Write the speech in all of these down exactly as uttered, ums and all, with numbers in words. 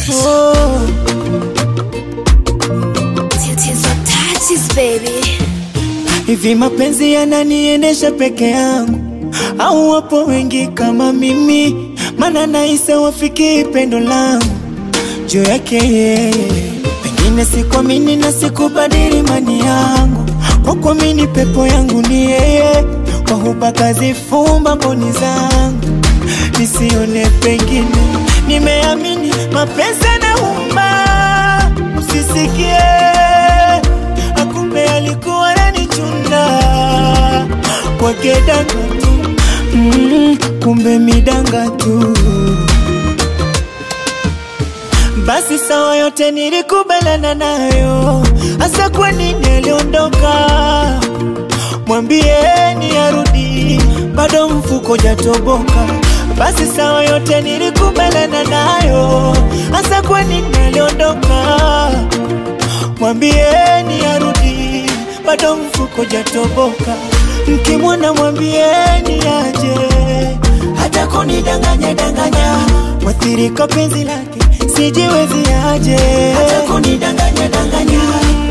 Oh. Hivi mapenzi yananiendesha peke yangu au wapo wengi kama mimi? Mana naisa wafiki pendo langu juu yake yeye. Pengine sikuamini na sikubadili imani yangu, kwa kuamini pepo yangu ni yeye. Kwa huba kazi fumba mboni zangu nisione pengine. Nimeamini mapenzi yanauma, usisikie akumbe alikuwa ananichuna kwa kedanga tu. Mm, kumbe midanga tu. Basi sawa, yote nilikubaliana nayo, asa kwa nini aliondoka? Mwambieni arudi, bado mfuko jatoboka. Basi sawa, yote nilikubaliana nayo, asa kwa nini aliondoka? Mwambieni arudi, bado mfuko jatoboka. Mkimwona mwambieni aje, hata kunidanganya danganya. Mwathirika penzi lake sijiwezi aje, hata kunidanganya danganya.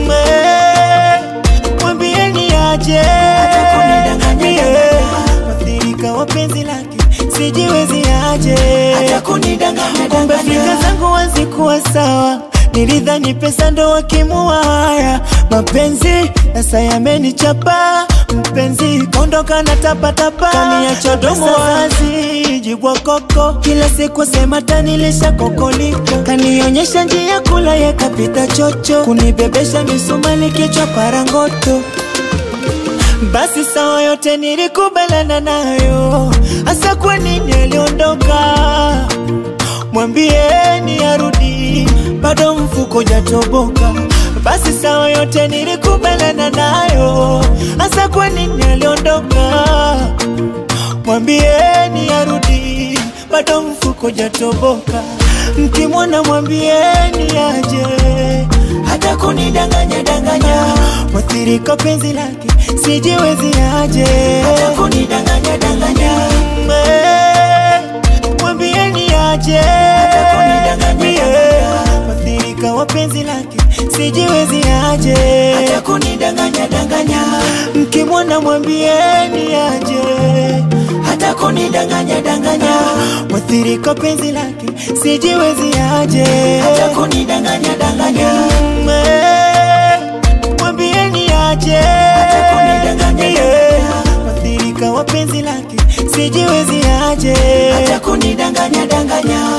Mwambieni aje, hata kunidanganya danganya. Mwathirika wa penzi lake sijiwezi aje, hata kunidanganya danganya. Kumbe fikra zangu hazikuwa sawa, nilidhani pesa ndo wakimua haya mapenzi. Sasa yamenichapa mpenzi, kondoka na tapa tapa. Kaniacha domo wazi, jibwa koko. Kila siku sema tanilisha kokoliko. Kanionyesha njia kula ya kapita chocho, kunibebesha misumali kichwa parangoto. Basi sawa, yote nilikubaliana nayo, asa kwa nini aliondoka? Mwambieni arudi, bado mfuko jatoboka. Basi sawa, yote nilikubaliana nayo, asa kwa nini aliondoka? Mwambieni arudi, bado mfuko jatoboka. Mkimwona mwambieni aje, hata kunidanganya danganya. Mwathirika penzi lake sijiwezi aje, hata kunidanganya danganya. Mwambieni aje, hata kunidanganya danganya. Mwathirika wa penzi lake sijiwezi aje, hata kunidanganya danganya. Mkimwona mwambieni aje, hata kunidanganya danganya. Mwathirika penzi lake sijiwezi aje, hata kunidanganya danganya. Mwambieni aje, hata kunidanganya danganya. Mwathirika wa penzi lake sijiwezi aje, hata kunidanganya danganya.